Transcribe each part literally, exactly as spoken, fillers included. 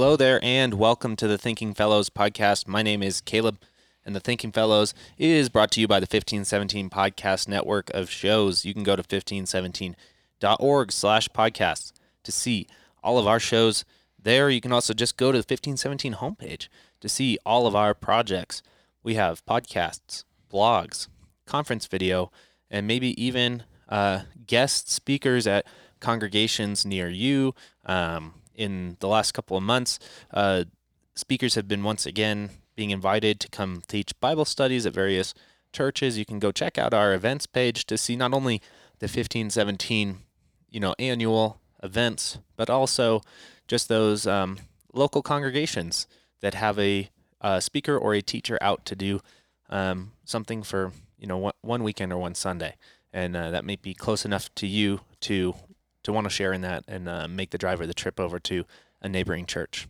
Hello there, and welcome to the Thinking Fellows podcast. My name is Caleb, and the Thinking Fellows is brought to you by the fifteen seventeen Podcast Network of shows. You can go to fifteen seventeen dot org slash podcasts to see all of our shows there. You can also just go to the fifteen seventeen homepage to see all of our projects. We have podcasts, blogs, conference video, and maybe even uh, guest speakers at congregations near you. Um, in the last couple of months, uh, speakers have been once again being invited to come teach Bible studies at various churches. You can go check out our events page to see not only the fifteen seventeen, you know, annual events, but also just those um, local congregations that have a, a speaker or a teacher out to do um, something for, you know, one, one weekend or one Sunday. And uh, that may be close enough to you to to want to share in that and uh, make the drive or the trip over to a neighboring church.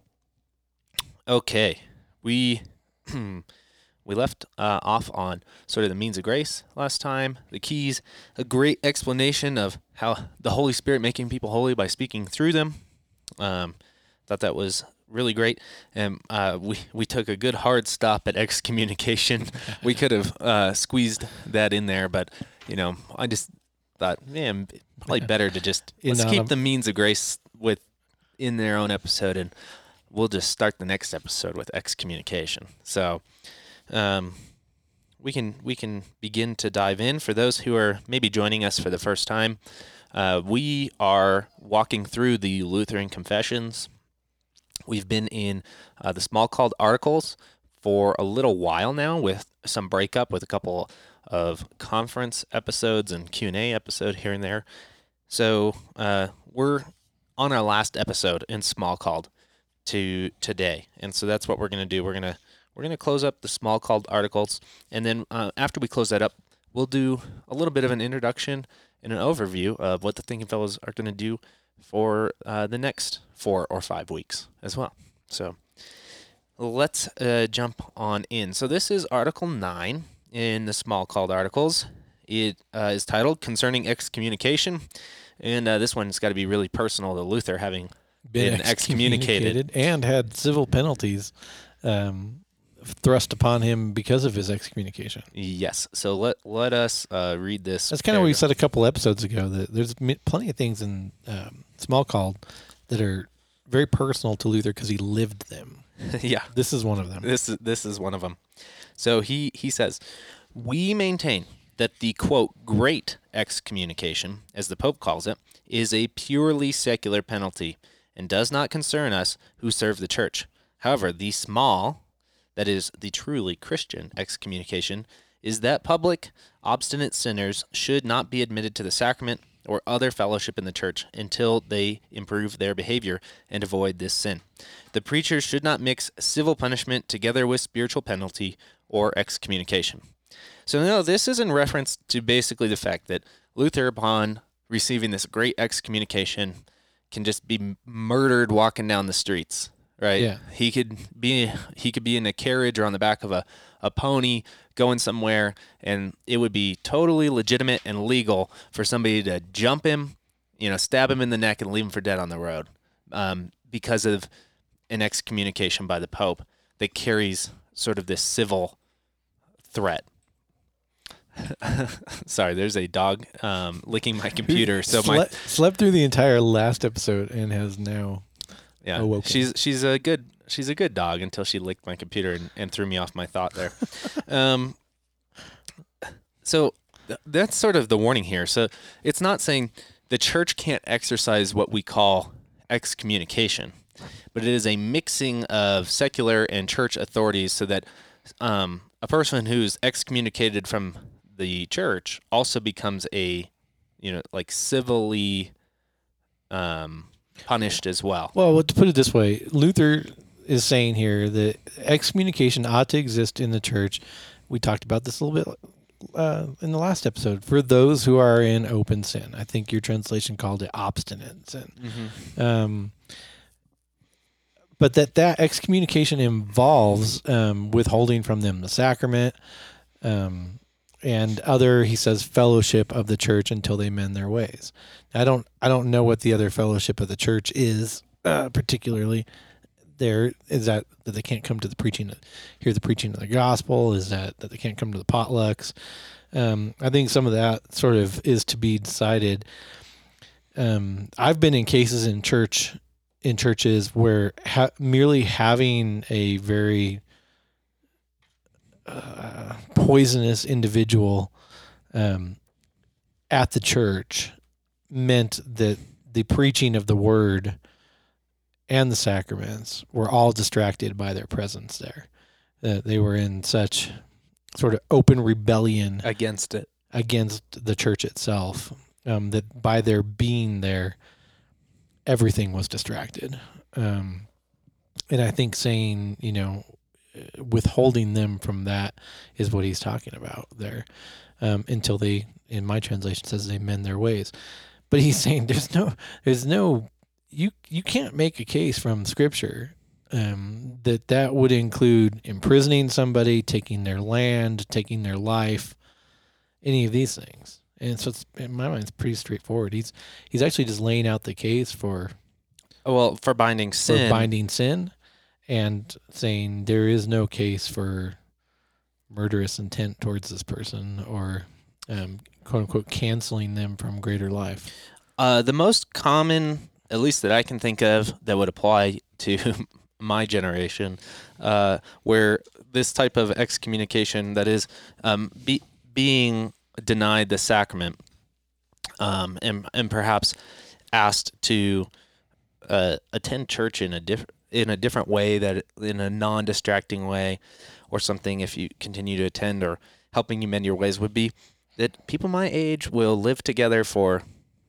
Okay, we we left uh, off on sort of the means of grace last time, the keys, a great explanation of how the Holy Spirit making people holy by speaking through them. Um, thought that was really great, and uh, we we took a good hard stop at excommunication. We could have uh, squeezed that in there, but you know, I just thought, man, probably better to just let's keep the means of grace with in their own episode, and we'll just start the next episode with excommunication. So, um, we can we can begin to dive in. For those who are maybe joining us for the first time, uh, we are walking through the Lutheran Confessions. We've been in uh, the Smalcald Articles for a little while now, with some breakup with a couple of conference episodes and Q and A episode here and there. So uh, we're on our last episode in Smalcald to today, and so that's what we're going to do. We're gonna we're gonna close up the Smalcald Articles, and then uh, after we close that up, we'll do a little bit of an introduction and an overview of what the Thinking Fellows are going to do for uh, the next four or five weeks as well. So let's uh, jump on in. So this is Article nine in the Smalcald Articles. It uh, is titled Concerning Excommunication, and uh, this one's got to be really personal to Luther, having been, been excommunicated. excommunicated and had civil penalties um, thrust upon him because of his excommunication. Yes. So let let us uh, read this. That's kind of what we said a couple episodes ago, that there's plenty of things in um, Smalcald that are very personal to Luther because he lived them. Yeah. This is one of them. This is, this is one of them. So he, he says, we maintain that the, quote, great excommunication, as the Pope calls it, is a purely secular penalty and does not concern us who serve the Church. However, the small, that is, the truly Christian excommunication, is that public, obstinate sinners should not be admitted to the sacrament or other fellowship in the Church until they improve their behavior and avoid this sin. The preachers should not mix civil punishment together with spiritual penalty or excommunication. So no, this is in reference to basically the fact that Luther, upon receiving this great excommunication, can just be murdered walking down the streets, right? Yeah. He could be he could be in a carriage or on the back of a, a pony going somewhere, and it would be totally legitimate and legal for somebody to jump him, you know, stab him in the neck and leave him for dead on the road, um, because of an excommunication by the Pope that carries sort of this civil threat. Sorry, there's a dog um, licking my computer. So Sle- my slept through the entire last episode and has now yeah, awoken. she's she's a good she's a good dog until she licked my computer and, and threw me off my thought there. um, so th- that's sort of the warning here. So it's not saying the Church can't exercise what we call excommunication, but it is a mixing of secular and Church authorities, so that um, a person who's excommunicated from the Church also becomes a, you know, like civilly um, punished as well. Well, to put it this way, Luther is saying here that excommunication ought to exist in the Church. We talked about this a little bit uh, in the last episode, for those who are in open sin. I think your translation called it obstinate sin. Mm-hmm. Um, but that that excommunication involves um, withholding from them the sacrament, um, and other, he says, fellowship of the Church until they mend their ways. I don't I don't know what the other fellowship of the Church is uh, particularly. there? Is that that they can't come to the preaching, hear the preaching of the gospel? Is that that they can't come to the potlucks? Um, I think some of that sort of is to be decided. Um, I've been in cases in church, in churches where ha- merely having a very uh, poisonous individual um, at the church meant that the preaching of the word and the sacraments were all distracted by their presence there. Uh, they were in such sort of open rebellion against it, against the church itself, um, that by their being there, everything was distracted. Um, and I think saying, you know, withholding them from that is what he's talking about there, um, until they, in my translation, says they mend their ways. But he's saying there's no, there's no, you you can't make a case from Scripture um, that that would include imprisoning somebody, taking their land, taking their life, any of these things. And so it's, in my mind, it's pretty straightforward. He's he's actually just laying out the case for, well, for binding sin, for binding sin, and saying there is no case for murderous intent towards this person, or um, quote unquote canceling them from greater life. Uh, the most common, at least that I can think of, that would apply to my generation, uh, where this type of excommunication, that is, um, be, being denied the sacrament, um, and and perhaps asked to uh, attend church in a different in a different way, that in a non-distracting way, or something, if you continue to attend, or helping you mend your ways, would be that people my age will live together for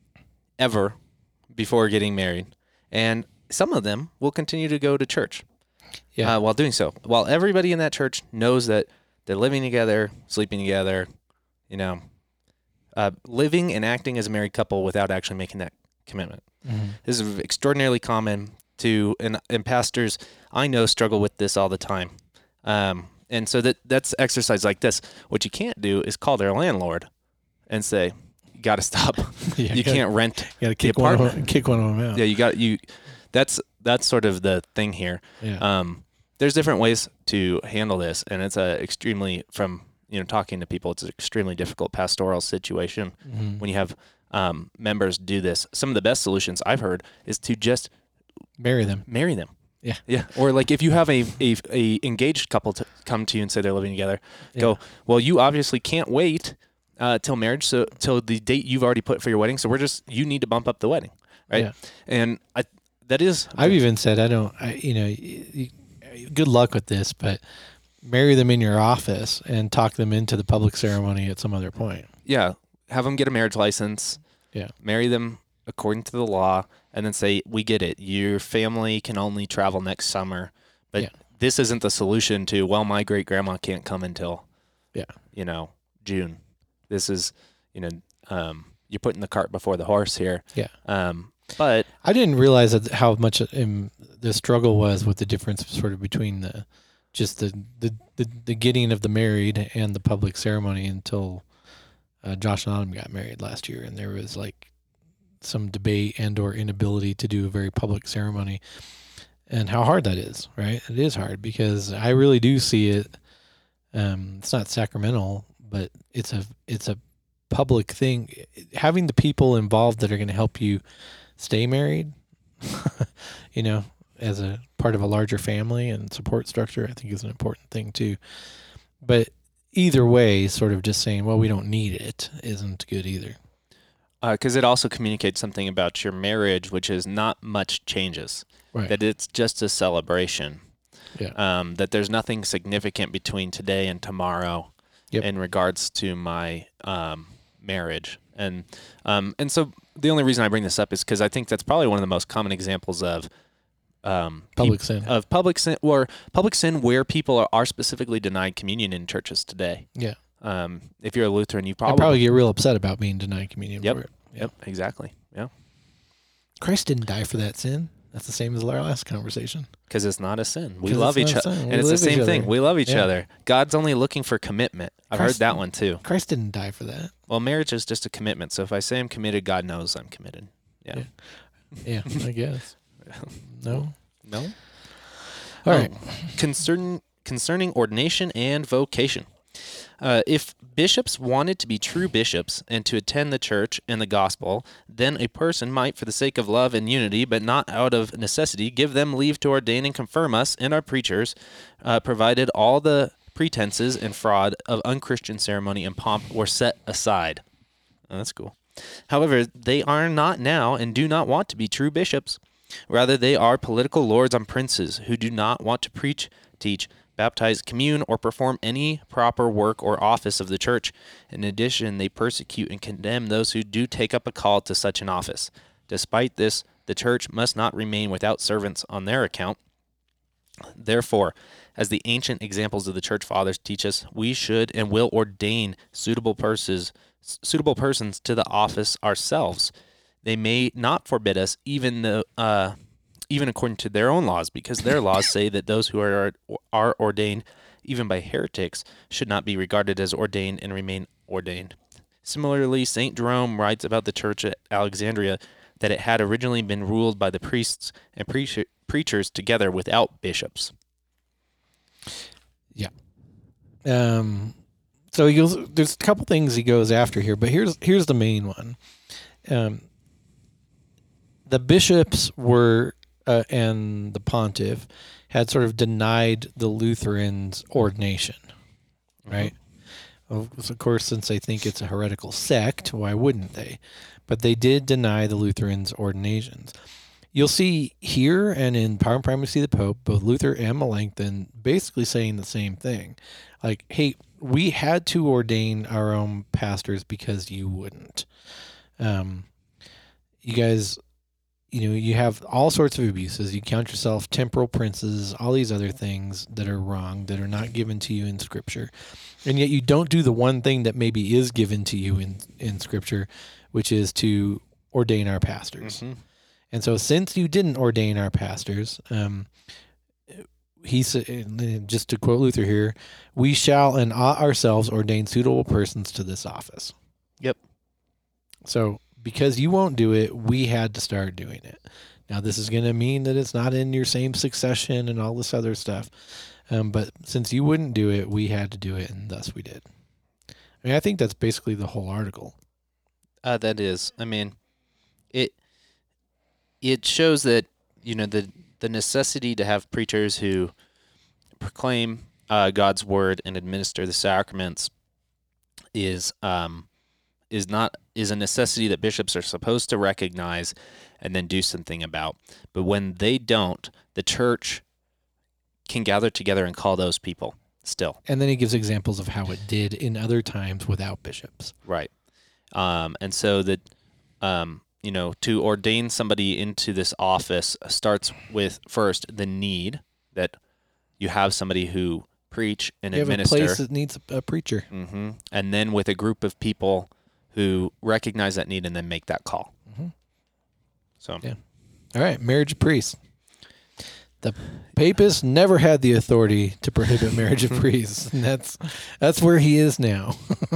ever before getting married, and some of them will continue to go to church, Yeah. uh, while doing so, while everybody in that church knows that they're living together, sleeping together, you know, uh, living and acting as a married couple without actually making that commitment. Mm-hmm. This is extraordinarily common to, and, and pastors I know struggle with this all the time. Um, and so that that's exercise like this. What you can't do is call their landlord and say, you got to stop. Yeah, you gotta, can't rent gotta the kick one, of apartment. them, kick one of them out. Yeah, you got you. That's that's sort of the thing here. Yeah. Um, there's different ways to handle this, and it's a extremely, from you know talking to people, it's an extremely difficult pastoral situation Mm-hmm. when you have um, members do this. Some of the best solutions I've heard is to just Marry them. marry them. Yeah. Yeah. Or like if you have a, a, a engaged couple to come to you and say they're living together, Yeah. go, well, you obviously can't wait uh, till marriage, so till the date you've already put for your wedding. So we're just, you need to bump up the wedding. Right. Yeah. And I, that is, I've even said, I don't, I, you know, you, you, good luck with this, but marry them in your office and talk them into the public ceremony at some other point. yeah, have them get a marriage license, Yeah. marry them according to the law, and then say, we get it. Your family can only travel next summer, but Yeah. this isn't the solution to, well, my great grandma can't come until, Yeah. you know, June. This is, you know, um, you're putting the cart before the horse here. Yeah. Um, but I didn't realize that how much um, the struggle was with the difference sort of between the, just the, the, the, the getting of the married and the public ceremony until uh, Josh and Autumn got married last year. And there was like some debate and or inability to do a very public ceremony, and how hard that is, right? It is hard because I really do see it. Um, it's not sacramental, but it's a, it's a public thing. Having the people involved that are going to help you stay married, you know, as a part of a larger family and support structure, I think is an important thing too. But either way, sort of just saying, well, we don't need it, isn't good either. because uh, it also communicates something about your marriage, which is not much changes. Right. That it's just a celebration. Yeah. Um, that there's nothing significant between today and tomorrow Yep. in regards to my um, marriage. And um, and so the only reason I bring this up is because I think that's probably one of the most common examples of um, Public peop- sin. of public sin, or public sin where people are, are specifically denied communion in churches today. Yeah. Um, if you're a Lutheran, you I'd probably, probably get real upset about being denied communion Yep. for it. Yeah. Yep, exactly. Yeah. Christ didn't die for that sin. That's the same as our last conversation. Because it's not a sin. We 'Cause love it's each not a other. sin. And We it's the love each same thing. other. We love each Yeah. other. God's only looking for commitment. I've Christ- heard that one too. Christ didn't die for that. Well, marriage is just a commitment. So if I say I'm committed, God knows I'm committed. Yeah. Yeah. Yeah, I guess. No? No? All right. Concern, concerning ordination and vocation. Uh, if bishops wanted to be true bishops and to attend the church and the gospel, then a person might, for the sake of love and unity, but not out of necessity, give them leave to ordain and confirm us and our preachers, uh, provided all the pretenses and fraud of unchristian ceremony and pomp were set aside. Oh, that's cool. However, they are not now and do not want to be true bishops. Rather, they are political lords and princes who do not want to preach, teach, baptize, commune, or perform any proper work or office of the church. In addition, they persecute and condemn those who do take up a call to such an office. Despite this, the church must not remain without servants on their account. Therefore, as the ancient examples of the church fathers teach us, we should and will ordain suitable persons, suitable persons to the office ourselves. They may not forbid us, even though, uh, even according to their own laws, because their laws say that those who are are ordained, even by heretics, should not be regarded as ordained and remain ordained. Similarly, Saint Jerome writes about the church at Alexandria that it had originally been ruled by the priests and preacher, preachers together without bishops. Yeah. Um. So he goes. There's a couple things he goes after here, but here's here's the main one. Um. The bishops were. Uh, and the pontiff had sort of denied the Lutherans ordination, right? Mm-hmm. Of course, since they think it's a heretical sect, why wouldn't they? But they did deny the Lutherans ordinations. You'll see here and in Power and Primacy of the Pope, both Luther and Melanchthon basically saying the same thing. Like, hey, we had to ordain our own pastors because you wouldn't. Um, you guys... You know, you have all sorts of abuses. You count yourself temporal princes, all these other things that are wrong, that are not given to you in Scripture. And yet you don't do the one thing that maybe is given to you in, in Scripture, which is to ordain our pastors. Mm-hmm. And so since you didn't ordain our pastors, um, he said, just to quote Luther here, we shall and ought ourselves ordain suitable persons to this office. Yep. So... because you won't do it, we had to start doing it. Now, this is going to mean that it's not in your same succession and all this other stuff. Um, but since you wouldn't do it, we had to do it, and thus we did. I mean, I think that's basically the whole article. Uh, that is. I mean, it it shows that, you know, the, the necessity to have preachers who proclaim uh, God's word and administer the sacraments is... Um, is not is a necessity that bishops are supposed to recognize and then do something about. But when they don't, the church can gather together and call those people still. And then he gives examples of how it did in other times without bishops. Right. Um, and so that, um, you know, to ordain somebody into this office starts with, first, the need that you have somebody who preach and you administer. You have a place that needs a preacher. Mm-hmm. And then with a group of people who recognize that need and then make that call. Mm-hmm. So, yeah. All right, marriage of priests. The papists never had the authority to prohibit marriage of priests, and that's that's where he is now.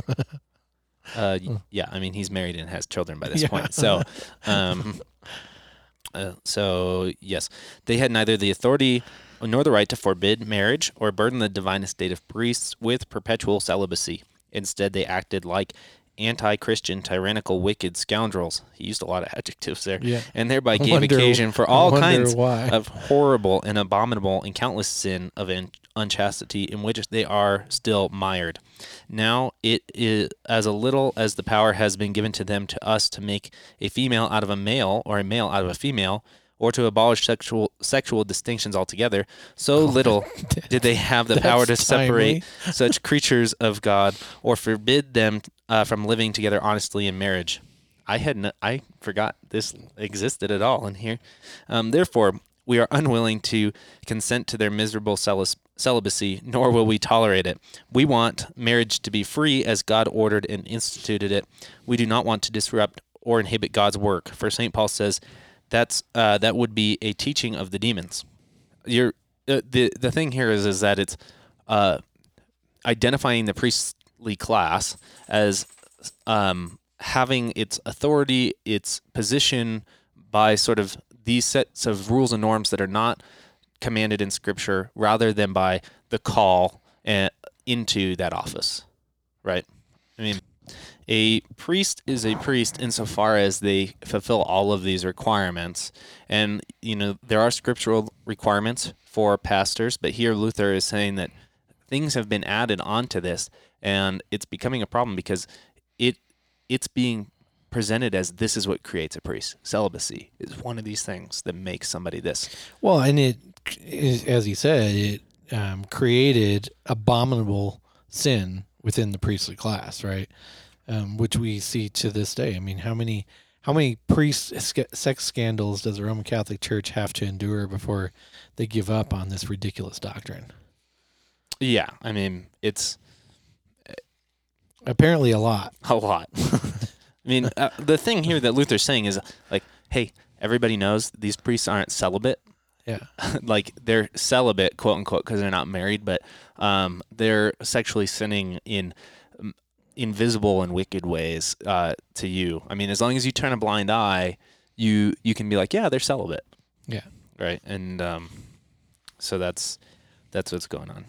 uh, yeah, I mean, he's married and has children by this yeah. point. So, um, uh, so yes, they had neither the authority nor the right to forbid marriage or burden the divine estate of priests with perpetual celibacy. Instead, they acted like anti-Christian, tyrannical, wicked scoundrels. He used a lot of adjectives there. Yeah. And thereby gave wonder, occasion for all kinds why. of horrible and abominable and countless sin of unchastity in which they are still mired. Now it is as a little as the power has been given to them to us to make a female out of a male or a male out of a female, or to abolish sexual sexual distinctions altogether, so oh, little did they have the power to separate timely. such creatures of God or forbid them uh, from living together honestly in marriage. I had no, I forgot this existed at all in here. Um, therefore, we are unwilling to consent to their miserable cel- celibacy, nor will we tolerate it. We want marriage to be free as God ordered and instituted it. We do not want to disrupt or inhibit God's work. For Saint Paul says, That's uh, that would be a teaching of the demons. You're, uh, the the thing here is is that it's uh, identifying the priestly class as um, having its authority, its position by sort of these sets of rules and norms that are not commanded in Scripture rather than by the call uh, into that office, right? I mean, a priest is a priest insofar as they fulfill all of these requirements. And, you know, there are scriptural requirements for pastors, but here Luther is saying that things have been added onto this, and it's becoming a problem because it it's being presented as this is what creates a priest. Celibacy is one of these things that makes somebody this. Well, and it, as he said, it um, created abominable sin within the priestly class, right? Um, which we see to this day. I mean, how many how many priest sex scandals does the Roman Catholic Church have to endure before they give up on this ridiculous doctrine? Yeah, I mean, it's apparently a lot. A lot. I mean, uh, the thing here that Luther's saying is like, hey, everybody knows these priests aren't celibate. Yeah. Like they're celibate, quote unquote, because they're not married, but um, they're sexually sinning in um, invisible and wicked ways uh, to you. I mean, as long as you turn a blind eye, you you can be like, yeah, they're celibate. Yeah. Right. And um, so that's that's what's going on.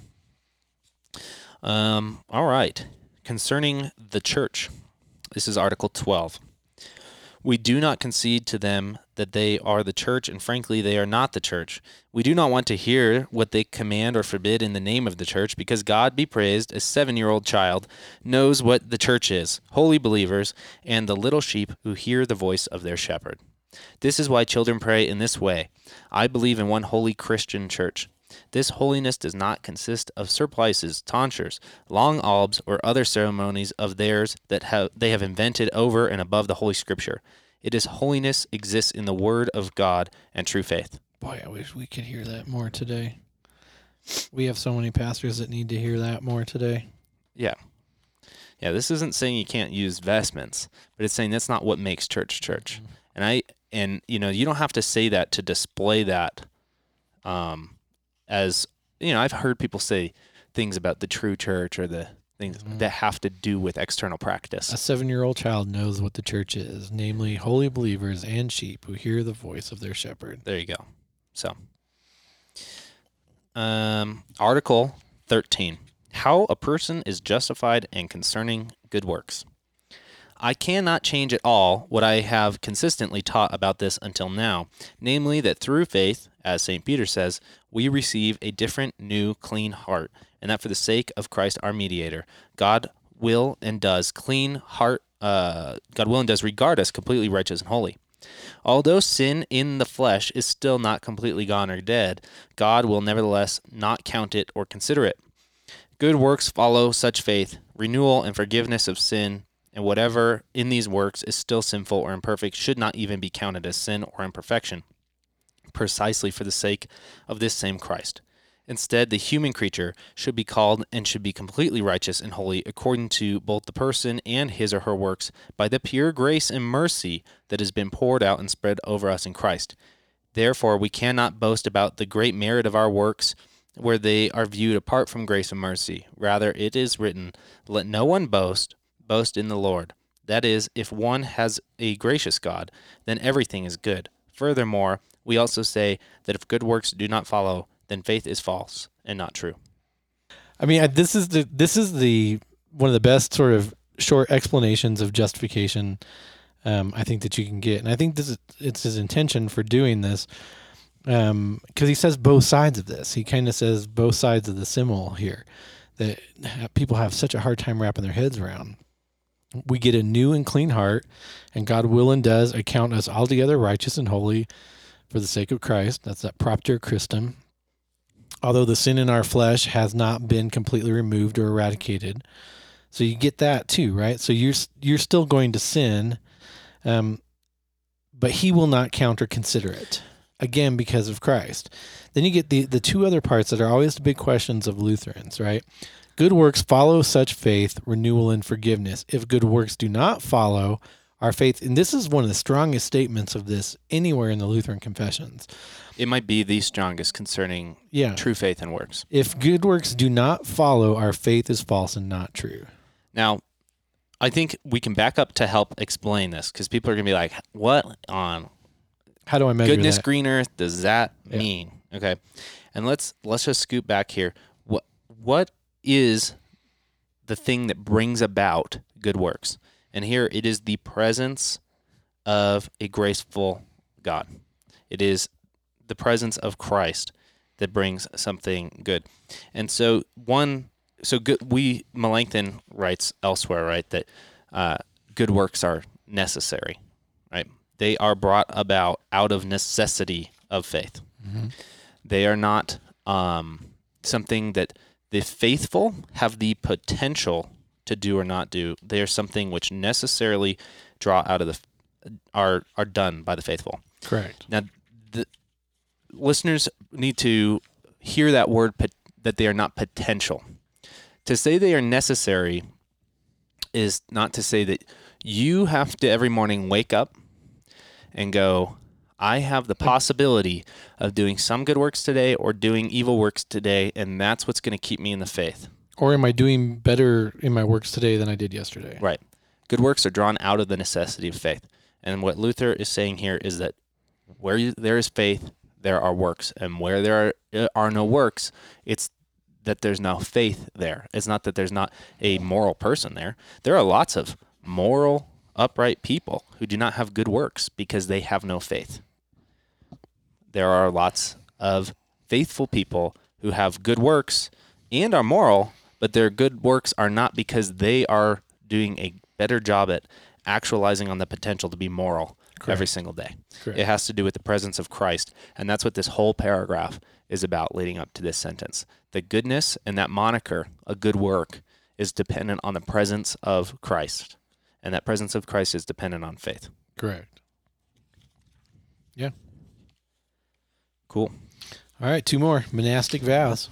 Um, all right. Concerning the church, this is Article twelve. We do not concede to them that they are the church, and frankly, they are not the church. We do not want to hear what they command or forbid in the name of the church, because God be praised, a seven-year-old child knows what the church is, holy believers, and the little sheep who hear the voice of their shepherd. This is why children pray in this way. I believe in one holy Christian church. This holiness does not consist of surplices, tonsures, long albs, or other ceremonies of theirs that have they have invented over and above the Holy Scripture. It is holiness exists in the Word of God and true faith. Boy, I wish we could hear that more today. We have so many pastors that need to hear that more today. Yeah. Yeah, this isn't saying you can't use vestments, but it's saying that's not what makes church church. Mm-hmm. And I and you know, you don't have to say that to display that um as, you know, I've heard people say things about the true church or the things mm-hmm. that have to do with external practice. A seven-year-old child knows what the church is, namely holy believers and sheep who hear the voice of their shepherd. There you go. So, um, Article thirteen, how a person is justified and concerning good works. I cannot change at all what I have consistently taught about this until now, namely that through faith, as Saint Peter says, we receive a different, new, clean heart, and that for the sake of Christ our mediator, God will and does clean heart. Uh, God will and does regard us completely righteous and holy. Although sin in the flesh is still not completely gone or dead, God will nevertheless not count it or consider it. Good works follow such faith, renewal and forgiveness of sin, and whatever in these works is still sinful or imperfect should not even be counted as sin or imperfection, precisely for the sake of this same Christ. Instead, the human creature should be called and should be completely righteous and holy according to both the person and his or her works by the pure grace and mercy that has been poured out and spread over us in Christ. Therefore, we cannot boast about the great merit of our works where they are viewed apart from grace and mercy. Rather, it is written, let no one boast, boast in the Lord. That is, if one has a gracious God, then everything is good. Furthermore, we also say that if good works do not follow, then faith is false and not true. I mean, this is the this is the one of the best sort of short explanations of justification um, I think that you can get, and I think this is it's his intention for doing this because um, he says both sides of this. He kind of says both sides of the simile here that people have such a hard time wrapping their heads around. We get a new and clean heart, and God will and does account us altogether righteous and holy for the sake of Christ. That's that propter Christum. Although the sin in our flesh has not been completely removed or eradicated. So you get that too, right? So you're you're still going to sin, um, but he will not count or consider it, again, because of Christ. Then you get the, the two other parts that are always the big questions of Lutherans, right? Good works follow such faith, renewal, and forgiveness. If good works do not follow our faith, and this is one of the strongest statements of this anywhere in the Lutheran confessions. It might be the strongest concerning yeah. true faith and works. If good works do not follow, our faith is false and not true. Now, I think we can back up to help explain this, because people are going to be like, what on How do I measure goodness that? green earth does that yeah. mean? Okay. And let's let's just scoot back here. What what is the thing that brings about good works? And here it is the presence of a graceful God. It is the presence of Christ that brings something good. And so one, so good. We Melanchthon writes elsewhere, right, that uh, good works are necessary, right? They are brought about out of necessity of faith. Mm-hmm. They are not um, something that the faithful have the potential to do or not do. They are something which necessarily draw out of the are are done by the faithful. Correct. Now, the listeners need to hear that word, that they are not potential. To say they are necessary is not to say that you have to every morning wake up and go, I have the possibility of doing some good works today or doing evil works today, and that's what's going to keep me in the faith. Or am I doing better in my works today than I did yesterday? Right. Good works are drawn out of the necessity of faith. And what Luther is saying here is that where you, there is faith, there are works. And where there are, are no works, it's that there's no faith there. It's not that there's not a moral person there. There are lots of moral, upright people who do not have good works because they have no faith. There are lots of faithful people who have good works and are moral, but their good works are not because they are doing a better job at actualizing on the potential to be moral Correct. Every single day. Correct. It has to do with the presence of Christ, and that's what this whole paragraph is about leading up to this sentence. The goodness and that moniker, a good work, is dependent on the presence of Christ, and that presence of Christ is dependent on faith. Correct. Yeah. Cool. All right, two more. Monastic vows.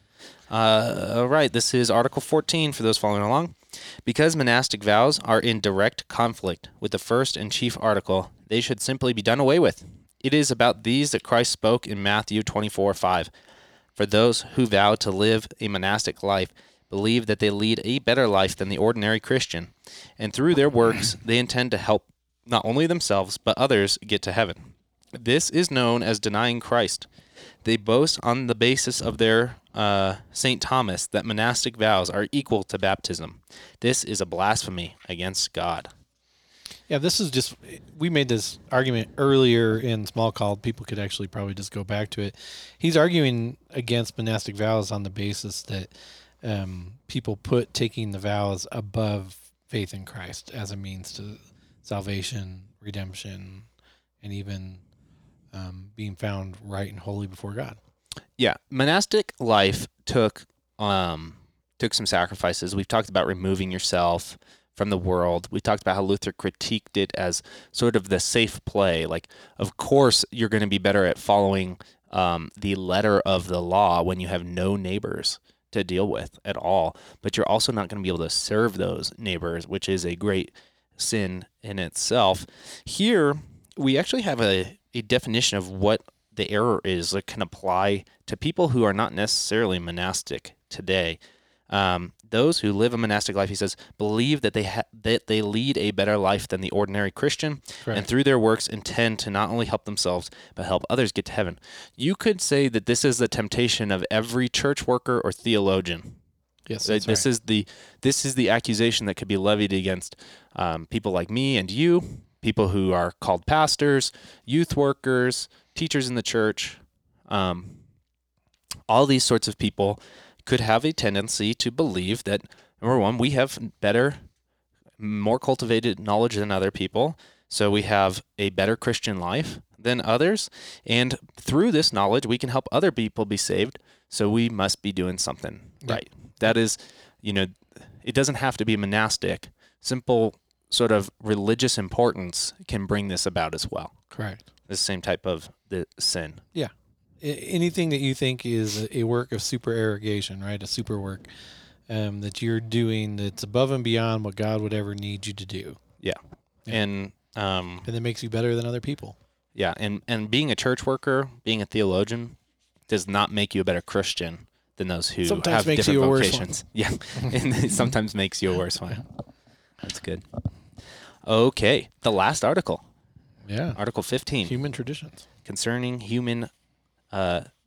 Uh, all right, this is Article fourteen for those following along. Because monastic vows are in direct conflict with the first and chief article, they should simply be done away with. It is about these that Christ spoke in Matthew twenty-four five. For those who vow to live a monastic life believe that they lead a better life than the ordinary Christian, and through their works they intend to help not only themselves but others get to heaven. This is known as denying Christ. They boast on the basis of their uh, Saint Thomas that monastic vows are equal to baptism. This is a blasphemy against God. Yeah, this is just, we made this argument earlier in Small Call. People could actually probably just go back to it. He's arguing against monastic vows on the basis that um, people put taking the vows above faith in Christ as a means to salvation, redemption, and even um, being found right and holy before God. Yeah, monastic life took um, took some sacrifices. We've talked about removing yourself from the world. We talked about how Luther critiqued it as sort of the safe play. Like, of course, you're going to be better at following um, the letter of the law when you have no neighbors to deal with at all. But you're also not going to be able to serve those neighbors, which is a great sin in itself. Here, we actually have a, a definition of what the error is that can apply to people who are not necessarily monastic today. Um, those who live a monastic life, he says, believe that they ha- that they lead a better life than the ordinary Christian, Correct. And through their works intend to not only help themselves, but help others get to heaven. You could say that this is the temptation of every church worker or theologian. Yes, This right. is the this is the accusation that could be levied against um, people like me and you, people who are called pastors, youth workers, teachers in the church. Um, all these sorts of people could have a tendency to believe that, number one, we have better, more cultivated knowledge than other people, so we have a better Christian life than others, and through this knowledge, we can help other people be saved, so we must be doing something Yeah. right. That is, you know, it doesn't have to be monastic. Simple sort of religious importance can bring this about as well. Correct. The same type of the sin. Yeah. Anything that you think is a work of supererogation, right? A super work um, that you're doing that's above and beyond what God would ever need you to do. Yeah. Yeah. And um, And that makes you better than other people. yeah, and, and being a church worker, being a theologian, does not make you a better Christian than those who Sometimes have makes different you a worse vocations. Yeah, and it sometimes makes you a worse one. That's good. Okay, the last article, Yeah. Article fifteen, Human traditions. concerning human uh,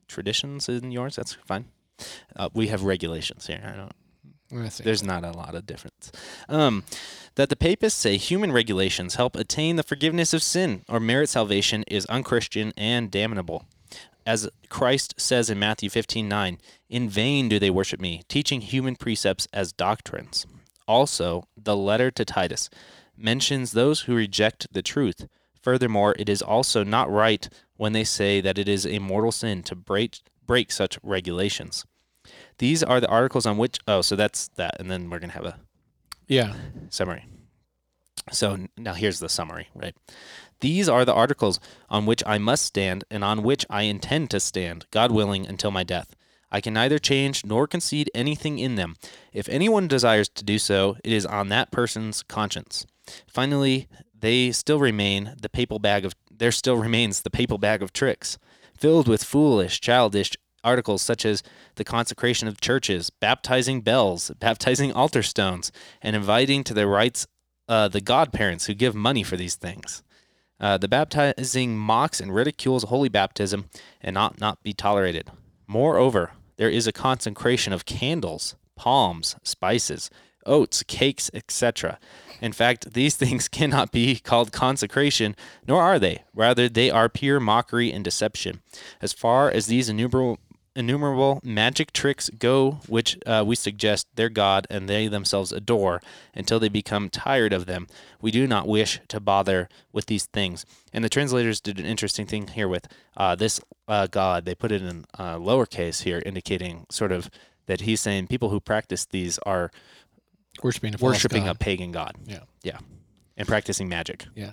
traditions in yours. That's fine. Uh, we have regulations here. I don't. There's not a lot of difference. Um, that the papists say human regulations help attain the forgiveness of sin or merit salvation is unchristian and damnable. As Christ says in Matthew fifteen nine, in vain do they worship me, teaching human precepts as doctrines. Also, the letter to Titus mentions those who reject the truth. Furthermore, it is also not right when they say that it is a mortal sin to break break such regulations. These are the articles on which, oh, so that's that, and then we're going to have a Yeah. summary. So now here's the summary, right? These are the articles on which I must stand and on which I intend to stand, God willing, until my death. I can neither change nor concede anything in them. If anyone desires to do so, it is on that person's conscience. Finally, they still remain the papal bag of there still remains the papal bag of tricks, filled with foolish, childish articles such as the consecration of churches, baptizing bells, baptizing altar stones, and inviting to their rites uh, the godparents who give money for these things. Uh, the baptizing mocks and ridicules holy baptism and ought not be tolerated. Moreover, there is a consecration of candles, palms, spices, oats, cakes, et cetera. In fact, these things cannot be called consecration, nor are they. Rather, they are pure mockery and deception. As far as these innumerable innumerable magic tricks go, which uh, we suggest their God and they themselves adore until they become tired of them, we do not wish to bother with these things. And the translators did an interesting thing here with uh, this uh, God. They put it in uh, lowercase here, indicating sort of that he's saying people who practice these are Worshipping a, worshiping God. a pagan god. Yeah. Yeah. And practicing magic. Yeah.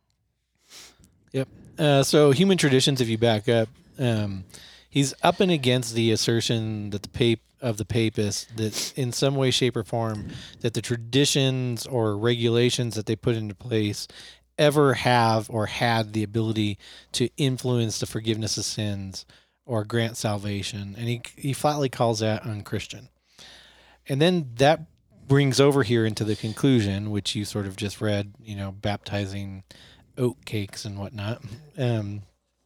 Yep. Uh, so human traditions, if you back up, um, he's up and against the assertion that the pape of the papists that in some way, shape, or form that the traditions or regulations that they put into place ever have or had the ability to influence the forgiveness of sins or grant salvation. And he he flatly calls that unchristian. And then that brings over here into the conclusion, which you sort of just read, you know, baptizing oat cakes and whatnot. Um,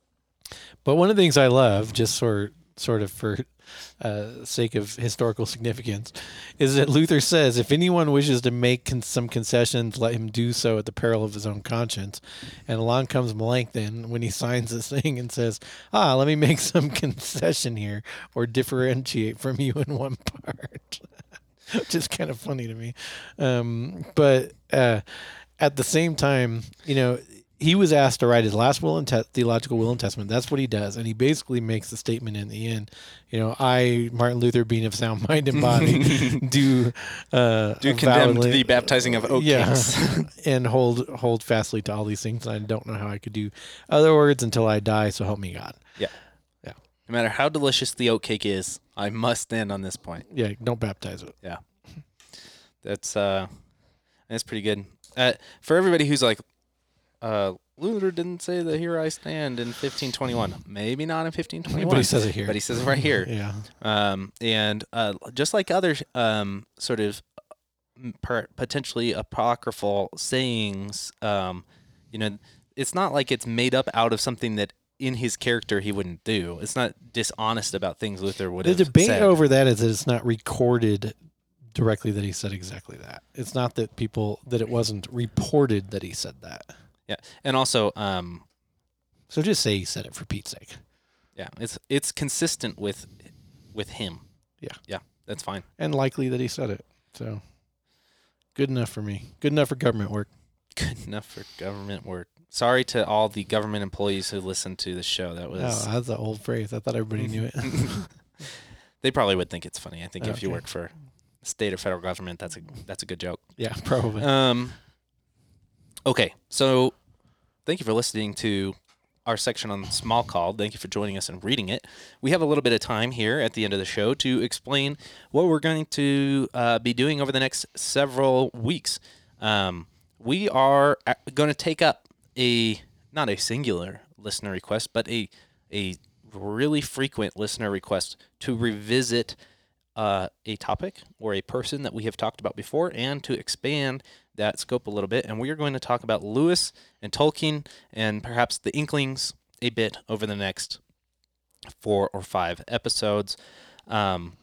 but one of the things I love, just sort sort of for uh, sake of historical significance, is that Luther says, if anyone wishes to make con- some concessions, let him do so at the peril of his own conscience. And along comes Melanchthon when he signs this thing and says, ah, let me make some concession here or differentiate from you in one part. Which is kind of funny to me. Um, but uh, at the same time, you know, he was asked to write his last will and te- theological will and testament. That's what he does. And he basically makes the statement in the end, you know, I, Martin Luther, being of sound mind and body, do uh, Do condemn validly, the baptizing of oat yeah, cakes. and hold hold fastly to all these things. I don't know how I could do other words until I die, so help me God. Yeah. Yeah. No matter how delicious the oat cake is, I must stand on this point. Yeah, don't baptize it. Yeah. That's uh that's pretty good. Uh, for everybody who's like, uh, Luther didn't say that here I stand in fifteen twenty-one. Maybe not in fifteen twenty-one. But he says it here. But he says it right here. Yeah. Um, and uh, just like other um, sort of per- potentially apocryphal sayings, um, you know, it's not like it's made up out of something that in his character he wouldn't do. It's not dishonest about things Luther would The have debate said. over that is that it's not recorded directly that he said exactly that. It's not that people that it wasn't reported that he said that. Yeah, and also, um, So just say he said it for Pete's sake. yeah, it's it's consistent with with him. Yeah. Yeah, that's fine. And likely that he said it. So good enough for me. Good enough for government work. Good enough for government work. Sorry to all the government employees who listened to the show. That was Oh, that's an old phrase. I thought everybody knew it. They probably would think it's funny. I think if you Okay. work for state or federal government, that's a that's a good joke. Yeah, probably. Um. Okay, so thank you for listening to our section on Smalcald. Thank you for joining us and reading it. We have a little bit of time here at the end of the show to explain what we're going to uh, be doing over the next several weeks. Um, we are going to take up a not a singular listener request, but a a really frequent listener request to revisit uh, a topic or a person that we have talked about before, and to expand that scope a little bit. And we are going to talk about Lewis and Tolkien and perhaps the Inklings a bit over the next four or five episodes. Um,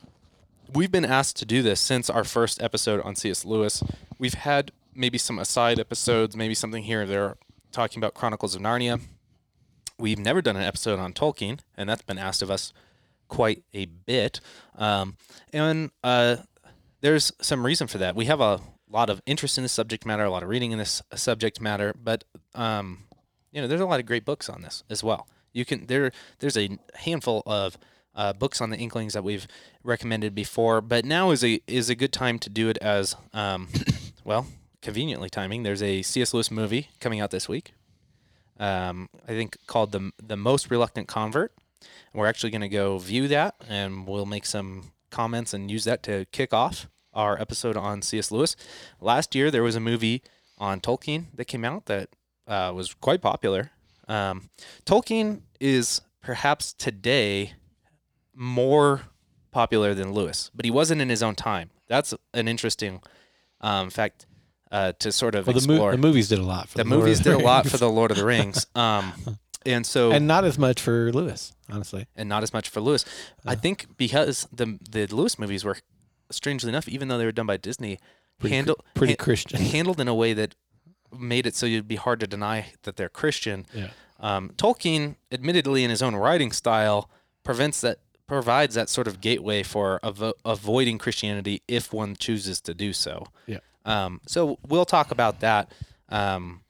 we've been asked to do this since our first episode on C S. Lewis. We've had maybe some aside episodes, maybe something here or there talking about Chronicles of Narnia. We've never done an episode on Tolkien, and that's been asked of us quite a bit. Um, and uh, there's some reason for that. We have a lot of interest in this subject matter, a lot of reading in this subject matter, but um, you know, there's a lot of great books on this as well. You can there there's a handful of uh, books on the Inklings that we've recommended before, but now is a is a good time to do it as um, well, conveniently timing. There's a C S. Lewis movie coming out this week. Um, I think called the the Most Reluctant Convert. We're actually going to go view that, and we'll make some comments and use that to kick off our episode on C S. Lewis. Last year, there was a movie on Tolkien that came out that uh, was quite popular. Um, Tolkien is perhaps today more popular than Lewis, but he wasn't in his own time. That's an interesting um, fact uh, to sort of well, the, explore. mo- the movies did a lot for the, the movies Lord did of a the lot Rings. for the Lord of the Rings. Um, and so and not as much for Lewis, honestly. and not as much for Lewis. I think because the the Lewis movies were, strangely enough, even though they were done by Disney, Pretty, handle, cr- pretty ha- Christian. handled in a way that made it so you'd be hard to deny that they're Christian. Yeah. Um, Tolkien, admittedly in his own writing style, prevents that provides that sort of gateway for avo- avoiding Christianity if one chooses to do so. Yeah. Um, so we'll talk about that. Um,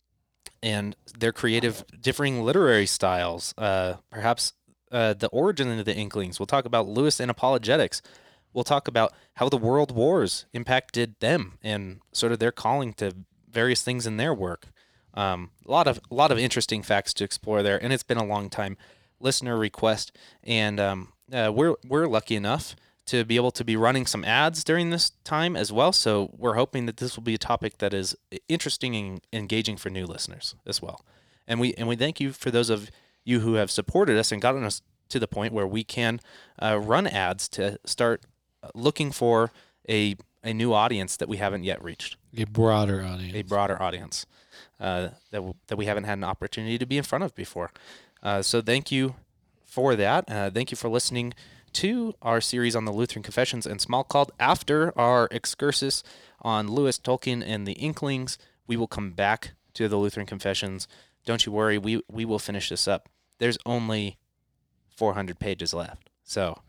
and their creative, differing literary styles, uh, perhaps uh, the origin of the Inklings. We'll talk about Lewis and apologetics. We'll talk about how the world wars impacted them and sort of their calling to various things in their work. Um, a lot of a lot of interesting facts to explore there, and it's been a long time listener request, and um, uh, we're we're lucky enough to be able to be running some ads during this time as well. So we're hoping that this will be a topic that is interesting and engaging for new listeners as well. And we and we thank you for those of you who have supported us and gotten us to the point where we can uh, run ads to start looking for a a new audience that we haven't yet reached. A broader audience. A broader audience uh, that w- that we haven't had an opportunity to be in front of before. Uh, so thank you for that. Uh, thank you for listening to our series on the Lutheran Confessions and Smalcald. After our excursus on Lewis, Tolkien, and the Inklings, we will come back to the Lutheran Confessions. Don't you worry, we, we will finish this up. There's only four hundred pages left, so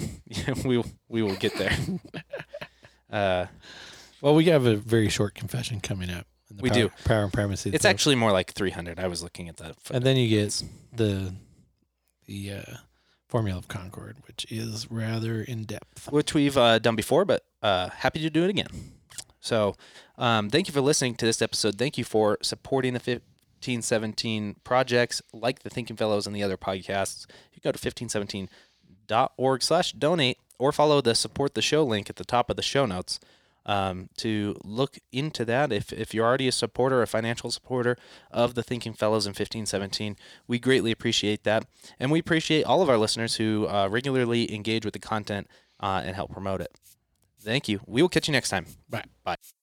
we, we will get there. uh, well, we have a very short confession coming up. In the We power, do. Power and Primacy. it's book. actually more like three hundred. I was looking at that. And then you get the the uh, Formula of Concord, which is rather in depth. Which we've uh, done before, but uh, happy to do it again. So um, thank you for listening to this episode. Thank you for supporting the fifteen seventeen projects like the Thinking Fellows and the other podcasts. You go to fifteen seventeen dot org slash donate or follow the support the show link at the top of the show notes um, to look into that. If, if you're already a supporter, a financial supporter of the Thinking Fellows in fifteen seventeen, we greatly appreciate that. And we appreciate all of our listeners who uh, regularly engage with the content uh, and help promote it. Thank you. We will catch you next time. Bye. Bye.